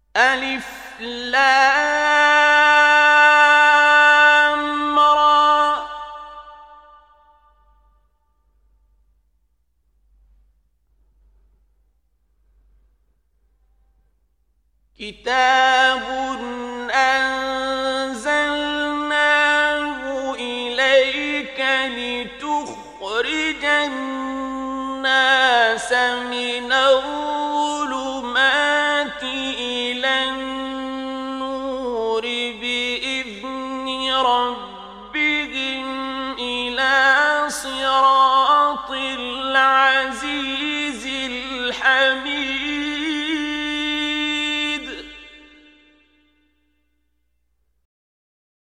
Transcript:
ألف لام را كتاب أنزلناه إليك لتخرج الناس من الظلمات